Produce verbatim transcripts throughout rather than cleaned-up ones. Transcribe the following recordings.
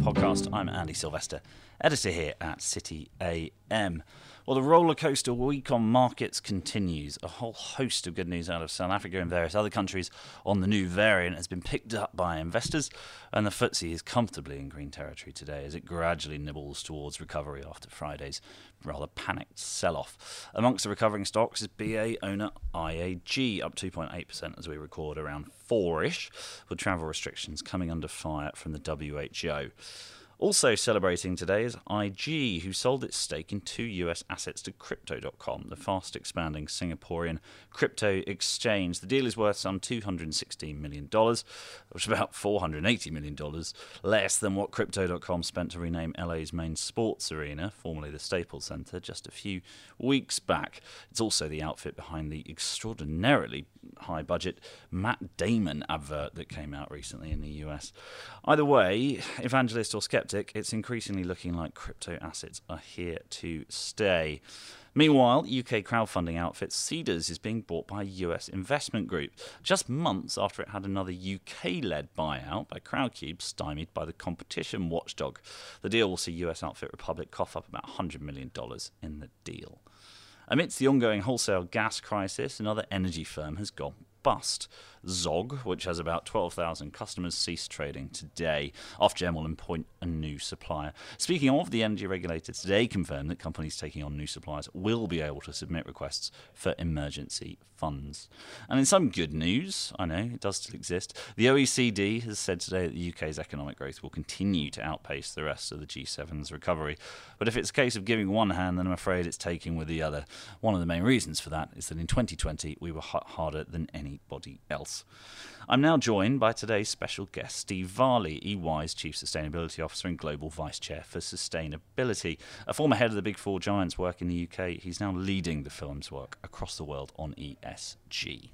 podcast. I'm Andy Sylvester, editor here at City A M. Well, the roller coaster week on markets continues. A whole host of good news out of South Africa and various other countries on the new variant has been picked up by investors, and the F T S E is comfortably in green territory today as it gradually nibbles towards recovery after Friday's rather panicked sell-off. Amongst the recovering stocks is B A owner I A G, up two point eight percent as we record, around four-ish, with travel restrictions coming under fire from the W H O. Also celebrating today is I G, who sold its stake in two U S assets to Crypto dot com, the fast-expanding Singaporean crypto exchange. The deal is worth some two hundred sixteen million dollars, which is about four hundred eighty million dollars less than what Crypto dot com spent to rename L A's main sports arena, formerly the Staples Center, just a few weeks back. It's also the outfit behind the extraordinarily high-budget Matt Damon advert that came out recently in the U S. Either way, evangelist or skeptic, it's increasingly looking like crypto assets are here to stay. Meanwhile, U K crowdfunding outfit Seedrs is being bought by a U S investment group, just months after it had another U K-led buyout by Crowdcube stymied by the competition watchdog. The deal will see U S outfit Republic cough up about one hundred million dollars in the deal. Amidst the ongoing wholesale gas crisis, another energy firm has gone bust. Zog, which has about twelve thousand customers, ceased trading today. Ofgem will appoint a new supplier. Speaking of, the energy regulator today confirmed that companies taking on new suppliers will be able to submit requests for emergency funds. And in some good news, I know it does still exist, the O E C D has said today that the U K's economic growth will continue to outpace the rest of the G seven's recovery. But if it's a case of giving one hand, then I'm afraid it's taking with the other. One of the main reasons for that is that in twenty twenty we were hit harder than anybody else. I'm now joined by today's special guest, Steve Varley, E Y's Chief Sustainability Officer and Global Vice Chair for Sustainability. A former head of the Big Four giants work in the U K, he's now leading the firm's work across the world on E S G.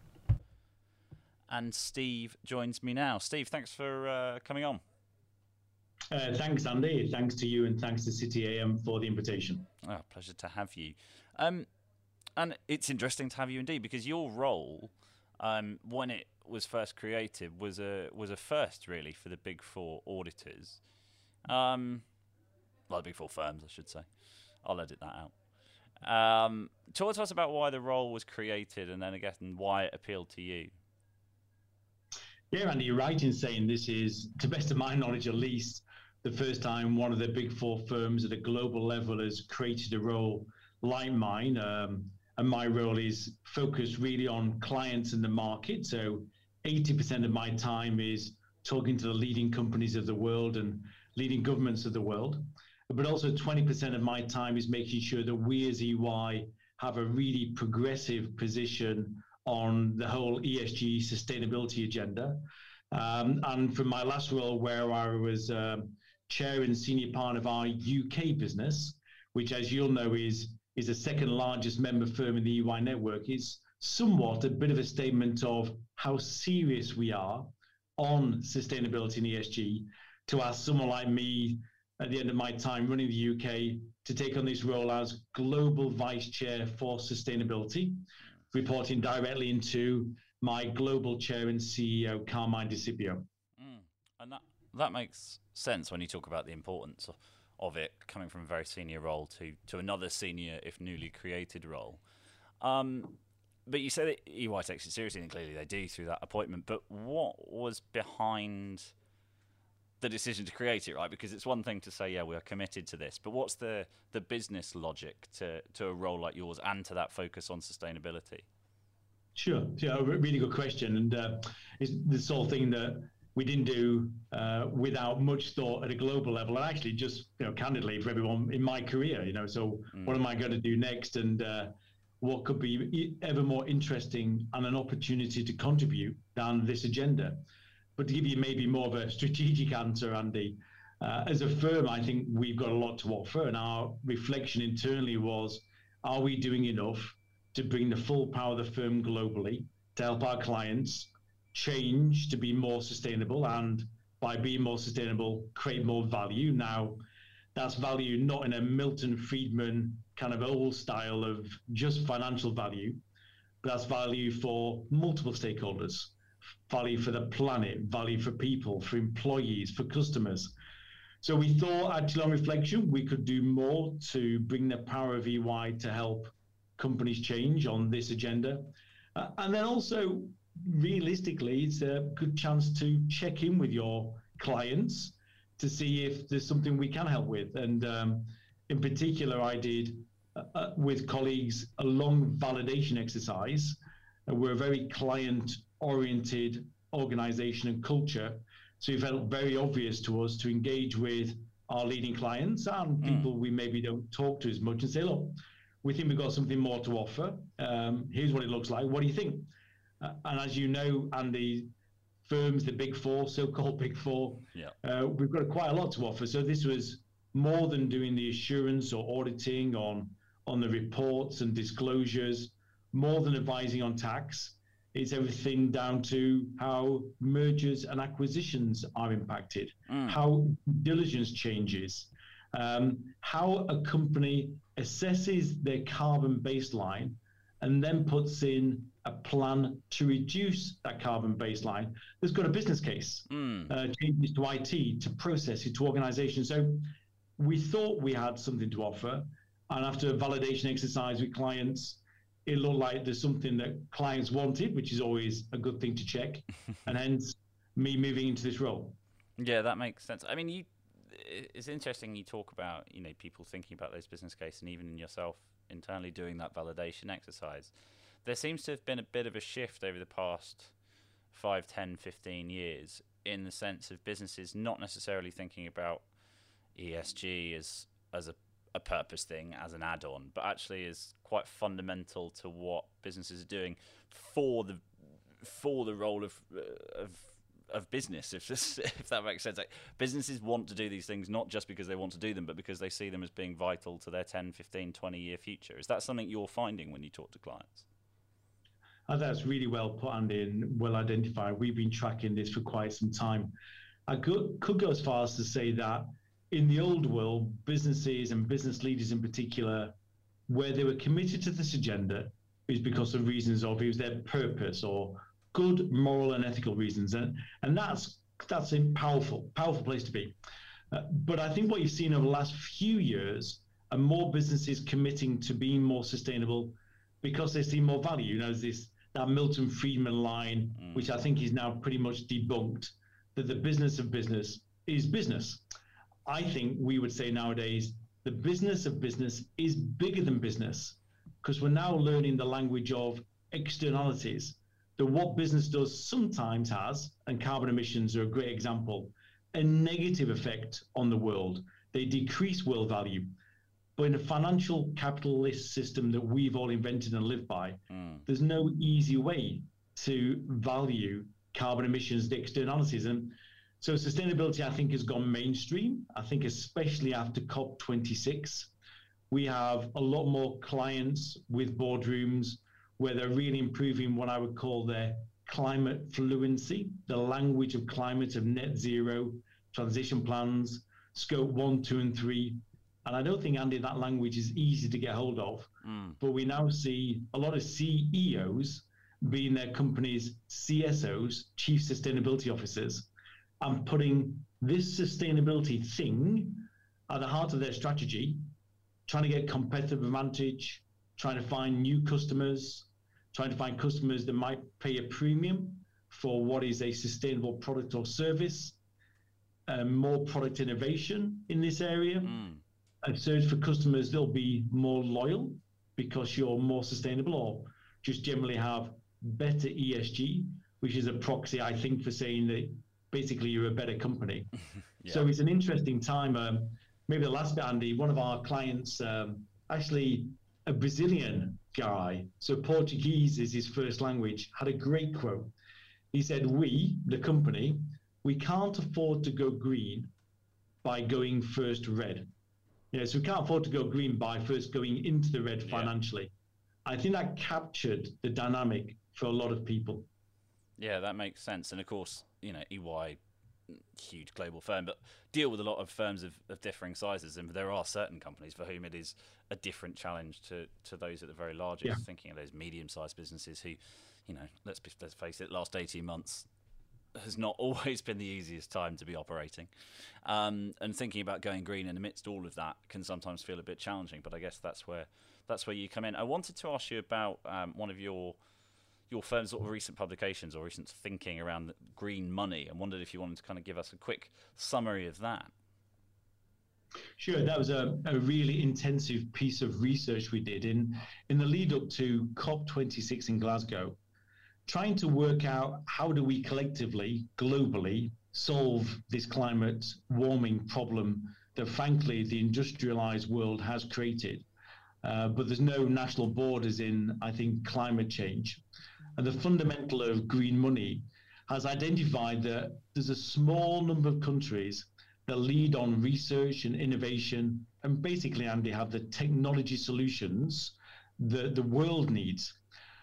And Steve joins me now. Steve, thanks for uh, coming on. Uh, thanks, Andy. Thanks to you and thanks to City A M for the invitation. Oh, pleasure to have you. Um, and it's interesting to have you indeed, because your role, Um, when it was first created, was a was a first really for the Big Four auditors, um, well, the Big Four firms, I should say. I'll edit that out. Um, talk to us about why the role was created, and then again why it appealed to you. Yeah, Andy, you're right in saying this is, to the best of my knowledge at least, the first time one of the Big Four firms at a global level has created a role like mine. Um, And my role is focused really on clients in the market. So eighty percent of my time is talking to the leading companies of the world and leading governments of the world. But also twenty percent of my time is making sure that we as E Y have a really progressive position on the whole E S G sustainability agenda. Um, and from my last role, where I was um, chair and senior part of our U K business, which, as you'll know, is is the second largest member firm in the E Y network, is somewhat a bit of a statement of how serious we are on sustainability and E S G, to ask someone like me at the end of my time running the U K to take on this role as global vice chair for sustainability, reporting directly into my global chair and C E O, Carmine Di Scipio. Mm. And that, that makes sense when you talk about the importance of of it coming from a very senior role to to another senior, if newly created, role. Um, but you say that E Y takes it seriously, and clearly they do through that appointment. But what was behind the decision to create it, right? Because it's one thing to say, yeah, we are committed to this, but what's the the business logic to to a role like yours and to that focus on sustainability? Sure, yeah, a really good question, and uh, it's this whole thing that we didn't do uh, without much thought at a global level, and actually just, you know, candidly for everyone in my career, you know, so mm. what am I going to do next, and uh, what could be ever more interesting and an opportunity to contribute than this agenda? But to give you maybe more of a strategic answer, Andy, uh, as a firm, I think we've got a lot to offer, and our reflection internally was, are we doing enough to bring the full power of the firm globally to help our clients change to be more sustainable, and by being more sustainable, create more value? Now, that's value not in a Milton Friedman kind of old style of just financial value, but that's value for multiple stakeholders, value for the planet, value for people, for employees, for customers. So we thought, actually, on reflection, we could do more to bring the power of E Y to help companies change on this agenda. Uh, and then also, realistically, it's a good chance to check in with your clients to see if there's something we can help with. And um, in particular, I did uh, with colleagues a long validation exercise. Uh, we're a very client-oriented organization and culture, so it felt very obvious to us to engage with our leading clients and mm. people we maybe don't talk to as much and say, look, we think we've got something more to offer. Um, here's what it looks like. What do you think? Uh, and as you know, Andy, firms, the big four, so-called big four, yeah. uh, we've got quite a lot to offer. So this was more than doing the assurance or auditing on, on the reports and disclosures, more than advising on tax. It's everything down to how mergers and acquisitions are impacted, mm. how diligence changes, um, how a company assesses their carbon baseline and then puts in a plan to reduce that carbon baseline. There's got a business case, mm. uh, changes to I T, to processes, to organization. So we thought we had something to offer. And after a validation exercise with clients, it looked like there's something that clients wanted, which is always a good thing to check. And hence me moving into this role. Yeah, that makes sense. I mean, you, it's interesting you talk about, you know, people thinking about those business cases and even yourself internally doing that validation exercise. There seems to have been a bit of a shift over the past five, ten, fifteen years in the sense of businesses not necessarily thinking about E S G as as a, a purpose thing, as an add-on, but actually is quite fundamental to what businesses are doing for the for the role of of of business, if this, if that makes sense. Like, businesses want to do these things not just because they want to do them, but because they see them as being vital to their ten, fifteen, twenty year future. Is that something you're finding when you talk to clients? Oh, that's really well put, Andy, and well identified. We've been tracking this for quite some time. I could, could go as far as to say that in the old world, businesses and business leaders in particular, where they were committed to this agenda, is because of reasons of it was their purpose or good moral and ethical reasons, and and that's that's a powerful, powerful place to be. Uh, but I think what you've seen over the last few years are more businesses committing to being more sustainable because they see more value. You know, there's this that Milton Friedman line, mm. which I think is now pretty much debunked, that the business of business is business. I think we would say nowadays the business of business is bigger than business, because we're now learning the language of externalities. That what business does sometimes has, and carbon emissions are a great example, a negative effect on the world. They decrease world value. But in a financial capitalist system that we've all invented and lived by, mm. there's no easy way to value carbon emissions, the externalities. And so sustainability, I think, has gone mainstream. I think especially after COP twenty-six, we have a lot more clients with boardrooms where they're really improving what I would call their climate fluency, the language of climate, of net zero, transition plans, scope one, two, and three. And I don't think, Andy, that language is easy to get hold of. Mm. But we now see a lot of C E Os being their company's C S Os, chief sustainability officers, and putting this sustainability thing at the heart of their strategy, trying to get competitive advantage, trying to find new customers, trying to find customers that might pay a premium for what is a sustainable product or service, um, more product innovation in this area, mm. and search for customers that'll be more loyal because you're more sustainable or just generally have better E S G, which is a proxy, I think, for saying that basically you're a better company. Yeah. So it's an interesting time. Um, maybe the last bit, Andy, one of our clients, um, actually a Brazilian guy, so Portuguese is his first language, had a great quote. He said, we, the company, we can't afford to go green by going first red. You know, so we can't afford to go green by first going into the red financially. Yeah. I think that captured the dynamic for a lot of people. Yeah, that makes sense. And of course, you know, E Y, huge global firm, but deal with a lot of firms of, of differing sizes, and there are certain companies for whom it is a different challenge to, to those at the very largest. Yeah. Thinking of those medium-sized businesses who, you know, let's be, let's face it, last eighteen months has not always been the easiest time to be operating. Um, and thinking about going green in amidst all of that can sometimes feel a bit challenging, but I guess that's where that's where you come in. I wanted to ask you about um, one of your your firm's sort of recent publications or recent thinking around green money, and wondered if you wanted to kind of give us a quick summary of that. Sure, that was a, a really intensive piece of research we did in, in the lead up to COP twenty-six in Glasgow, trying to work out how do we collectively, globally, solve this climate warming problem that, frankly, the industrialized world has created. Uh, but there's no national borders in, I think, climate change. And the fundamental of green money has identified that there's a small number of countries that lead on research and innovation, and basically, Andy, have the technology solutions that the world needs,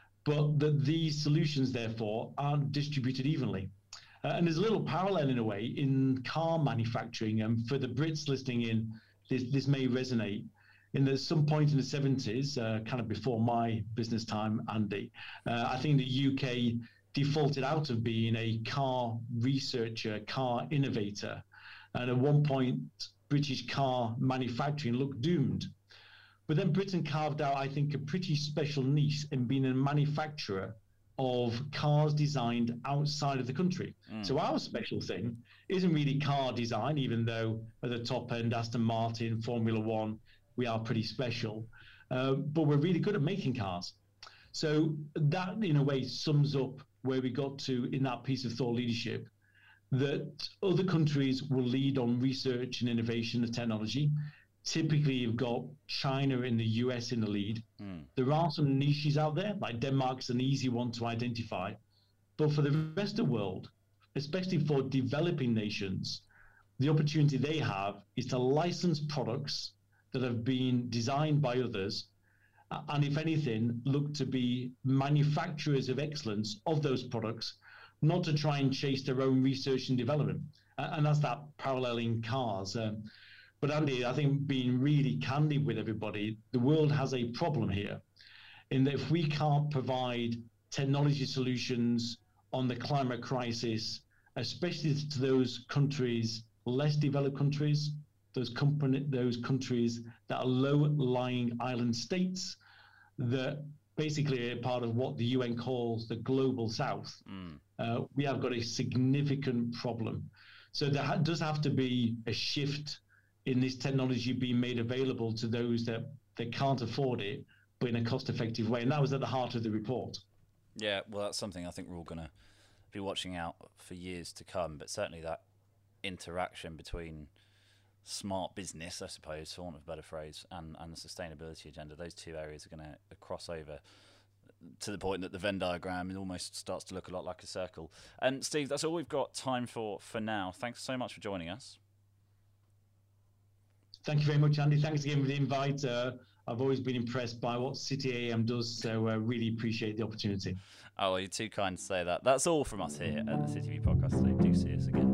but that these solutions, therefore, aren't distributed evenly. Uh, and there's a little parallel, in a way, in car manufacturing. And for the Brits listening in, this, this may resonate. In the, some point in the seventies, uh, kind of before my business time, Andy, uh, I think the U K defaulted out of being a car researcher, car innovator. And at one point, British car manufacturing looked doomed. But then Britain carved out, I think, a pretty special niche in being a manufacturer of cars designed outside of the country. Mm. So our special thing isn't really car design, even though at the top end, Aston Martin, Formula One, we are pretty special. Uh, but we're really good at making cars. So that, in a way, sums up where we got to in that piece of thought leadership, that other countries will lead on research and innovation and technology. Typically, you've got China and the U S in the lead. Mm. There are some niches out there, like Denmark's an easy one to identify. But for the rest of the world, especially for developing nations, the opportunity they have is to license products that have been designed by others, and if anything, look to be manufacturers of excellence of those products, not to try and chase their own research and development. And that's that paralleling cars. Um, but Andy, I think being really candid with everybody, the world has a problem here in that if we can't provide technology solutions on the climate crisis, especially to those countries, less developed countries, those, company, those countries that are low-lying island states that basically are part of what the U N calls the global south, mm. uh, we have got a significant problem. So there ha- does have to be a shift in this technology being made available to those that, that can't afford it, but in a cost-effective way. And that was at the heart of the report. Yeah, well, that's something I think we're all going to be watching out for years to come, but certainly that interaction between smart business, I suppose, for want of a better phrase, and, and the sustainability agenda, those two areas are going to cross over to the point that the Venn diagram almost starts to look a lot like a circle. And Steve, that's all we've got time for for now. Thanks so much for joining us. Thank you very much, Andy. Thanks again for the invite. Uh, I've always been impressed by what City A M does, so I uh, really appreciate the opportunity. Oh, well, you're too kind to say that. That's all from us here at the City View Podcast today. Do see us again.